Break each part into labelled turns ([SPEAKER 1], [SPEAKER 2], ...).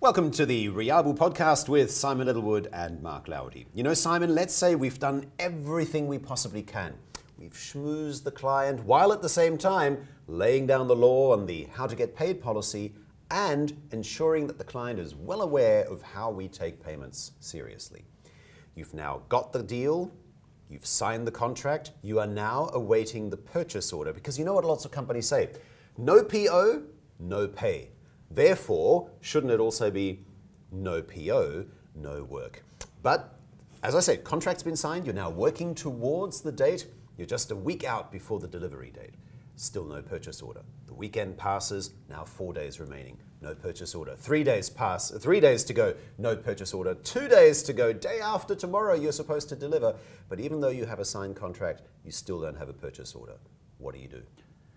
[SPEAKER 1] Welcome to the Riabu podcast with Simon Littlewood and Mark Lowerty. You know, Simon, let's say we've done everything we possibly can. We've schmoozed the client while at the same time laying down the law and the how to get paid policy and ensuring that the client is well aware of how we take payments seriously. You've now got the deal, you've signed the contract, you are now awaiting the purchase order because you know what lots of companies say, no PO, no pay. Therefore, shouldn't it also be no PO, no work? But as I said, contract's been signed, you're now working towards the date, you're just a week out before the delivery date. Still no purchase order. The weekend passes, now 4 days remaining, no purchase order. 3 days pass, 3 days to go, no purchase order. 2 days to go, day after tomorrow you're supposed to deliver. But even though you have a signed contract, you still don't have a purchase order. What do you do?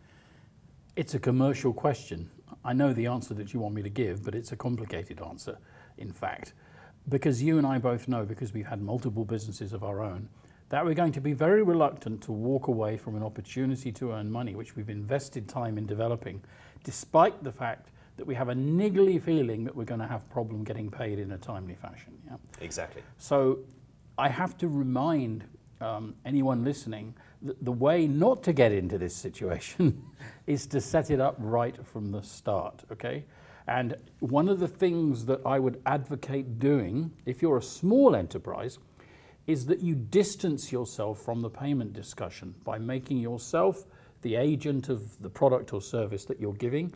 [SPEAKER 2] It's a commercial question. I know the answer that you want me to give, but it's a complicated answer, in fact, because you and I both know, because we've had multiple businesses of our own, that we're going to be very reluctant to walk away from an opportunity to earn money, which we've invested time in developing, despite the fact that we have a niggly feeling that we're going to have problem getting paid in a timely fashion. Yeah?
[SPEAKER 1] Exactly.
[SPEAKER 2] So I have to remind anyone listening that the way not to get into this situation is to set it up right from the start, okay? And one of the things that I would advocate doing, if you're a small enterprise, is that you distance yourself from the payment discussion by making yourself the agent of the product or service that you're giving,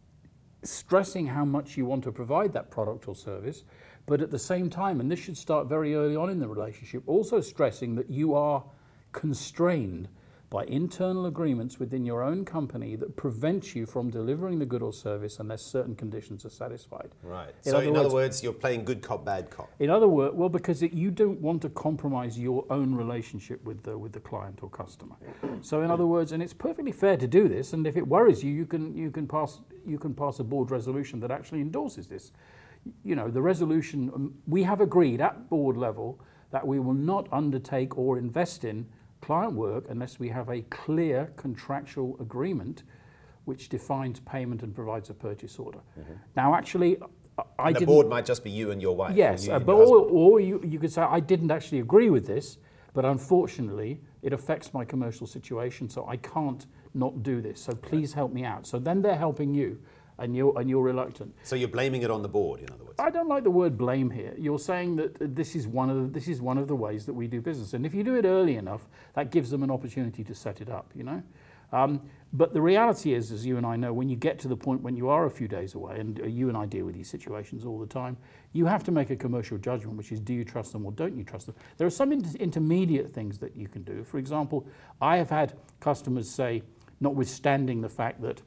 [SPEAKER 2] stressing how much you want to provide that product or service, but at the same time, and this should start very early on in the relationship, also stressing that you are constrained by internal agreements within your own company that prevent you from delivering the good or service unless certain conditions are satisfied.
[SPEAKER 1] Right. So in other words, you're playing good cop, bad cop.
[SPEAKER 2] In other words, well, because you don't want to compromise your own relationship with the client or customer. So in other words, and it's perfectly fair to do this, and if it worries you, you can pass a board resolution that actually endorses this. You know, the resolution, we have agreed at board level that we will not undertake or invest in client work unless we have a clear contractual agreement which defines payment and provides a purchase order. Mm-hmm. Now, actually,
[SPEAKER 1] the board might just be you and your wife.
[SPEAKER 2] Yes, or you could say, I didn't actually agree with this, but unfortunately, it affects my commercial situation, so I can't not do this. So please help me out. So then they're helping you. And you're reluctant.
[SPEAKER 1] So you're blaming it on the board, in other words.
[SPEAKER 2] I don't like the word blame here. You're saying that this is one of the ways that we do business, and if you do it early enough, that gives them an opportunity to set it up. You know, but the reality is, as you and I know, when you get to the point when you are a few days away, and you and I deal with these situations all the time, you have to make a commercial judgment, which is, do you trust them or don't you trust them? There are some intermediate things that you can do. For example, I have had customers say, notwithstanding the fact that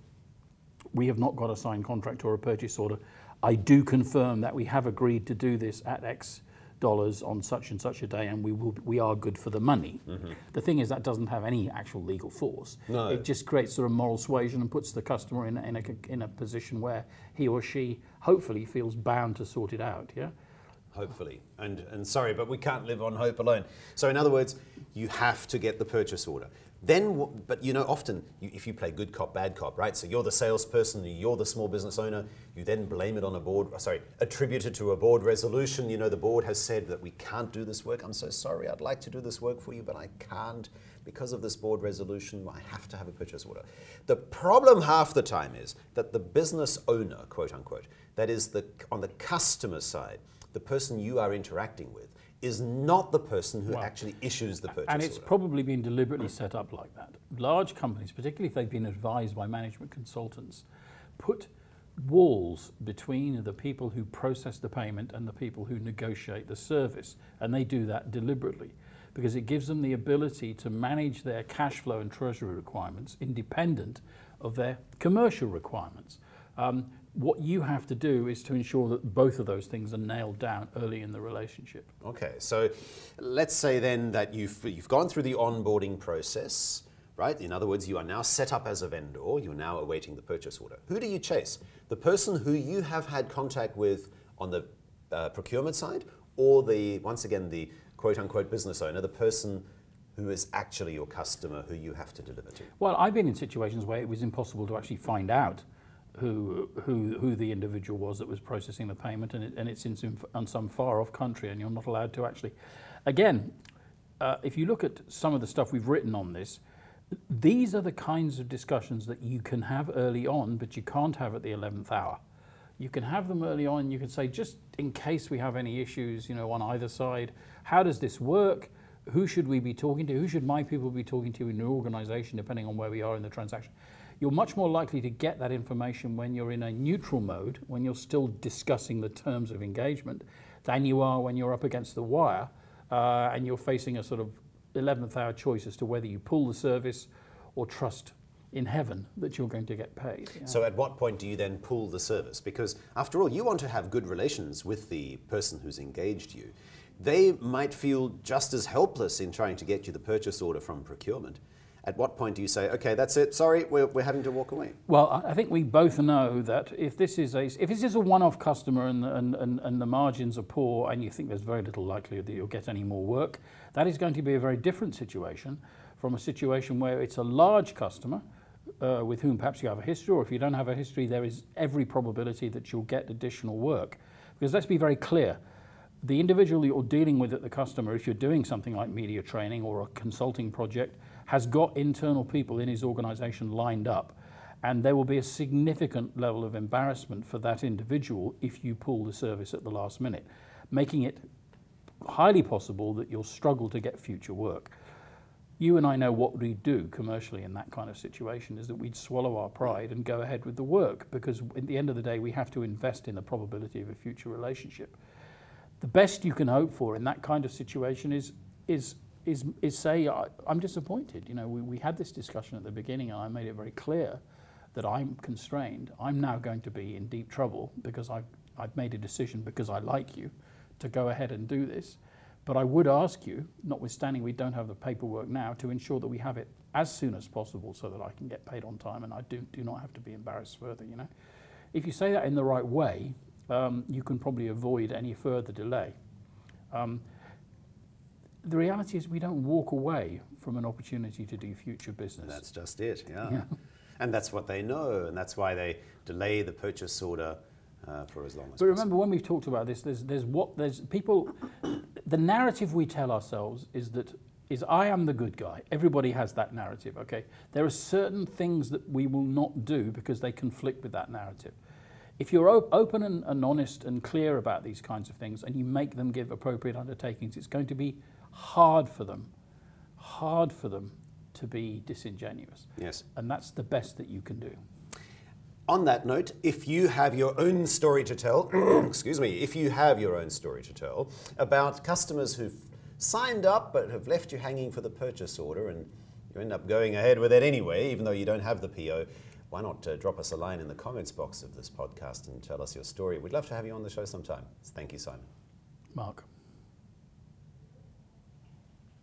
[SPEAKER 2] we have not got a signed contract or a purchase order, I do confirm that we have agreed to do this at X dollars on such and such a day, and we are good for the money. Mm-hmm. The thing is, that doesn't have any actual legal force. No. It just creates sort of moral suasion and puts the customer in a position where he or she hopefully feels bound to sort it out. Yeah.
[SPEAKER 1] Hopefully, and sorry, but we can't live on hope alone. So in other words, you have to get the purchase order. Then, but you know, often if you play good cop, bad cop, right? So you're the salesperson, you're the small business owner, you then blame it on attribute it to a board resolution. You know, the board has said that we can't do this work. I'm so sorry, I'd like to do this work for you, but I can't because of this board resolution. I have to have a purchase order. The problem half the time is that the business owner, quote unquote, that is on the customer side, the person you are interacting with, is not the person who actually issues the purchase order.
[SPEAKER 2] And it's probably been deliberately set up like that. Large companies, particularly if they've been advised by management consultants, put walls between the people who process the payment and the people who negotiate the service. And they do that deliberately because it gives them the ability to manage their cash flow and treasury requirements independent of their commercial requirements. What you have to do is to ensure that both of those things are nailed down early in the relationship.
[SPEAKER 1] Okay, so let's say then that you've gone through the onboarding process, right? In other words, you are now set up as a vendor, you're now awaiting the purchase order. Who do you chase? The person who you have had contact with on the procurement side, or the quote-unquote business owner, the person who is actually your customer who you have to deliver to?
[SPEAKER 2] Well, I've been in situations where it was impossible to actually find out who the individual was that was processing the payment, and it's in some far off country, and you're not allowed to actually. Again, if you look at some of the stuff we've written on this, these are the kinds of discussions that you can have early on, but you can't have at the 11th hour. You can have them early on. You can say, just in case we have any issues, on either side, how does this work? Who should we be talking to? Who should my people be talking to in your organization, depending on where we are in the transaction? You're much more likely to get that information when you're in a neutral mode, when you're still discussing the terms of engagement, than you are when you're up against the wire and you're facing a sort of 11th hour choice as to whether you pull the service or trust in heaven that you're going to get paid.
[SPEAKER 1] So at what point do you then pull the service? Because after all, you want to have good relations with the person who's engaged you. They might feel just as helpless in trying to get you the purchase order from procurement. At what point do you say, okay, that's it, sorry, we're having to walk away?
[SPEAKER 2] Well, I think we both know that if this is a one-off customer and the margins are poor and you think there's very little likelihood that you'll get any more work, that is going to be a very different situation from a situation where it's a large customer with whom perhaps you have a history, or if you don't have a history, there is every probability that you'll get additional work. Because let's be very clear, the individual you're dealing with at the customer, if you're doing something like media training or a consulting project, has got internal people in his organization lined up. And there will be a significant level of embarrassment for that individual if you pull the service at the last minute, making it highly possible that you'll struggle to get future work. You and I know what we do commercially in that kind of situation is that we'd swallow our pride and go ahead with the work, because at the end of the day, we have to invest in the probability of a future relationship. The best you can hope for in that kind of situation is say, I'm disappointed. We had this discussion at the beginning, and I made it very clear that I'm constrained. I'm now going to be in deep trouble because I've made a decision, because I like you, to go ahead and do this. But I would ask you, notwithstanding we don't have the paperwork now, to ensure that we have it as soon as possible so that I can get paid on time and I do not have to be embarrassed further. If you say that in the right way, you can probably avoid any further delay. The reality is we don't walk away from an opportunity to do future business.
[SPEAKER 1] That's just it, yeah. And that's what they know, and that's why they delay the purchase order for as long as possible.
[SPEAKER 2] But remember, when we've talked about this, there's people. The narrative we tell ourselves is I am the good guy. Everybody has that narrative. Okay, there are certain things that we will not do because they conflict with that narrative. If you're open and honest and clear about these kinds of things, and you make them give appropriate undertakings, it's going to be hard for them to be disingenuous.
[SPEAKER 1] Yes.
[SPEAKER 2] And that's the best that you can do.
[SPEAKER 1] On that note, if you have your own story to tell, if you have your own story to tell about customers who've signed up but have left you hanging for the purchase order and you end up going ahead with it anyway, even though you don't have the PO, why not drop us a line in the comments box of this podcast and tell us your story. We'd love to have you on the show sometime. Thank you, Simon.
[SPEAKER 2] Mark.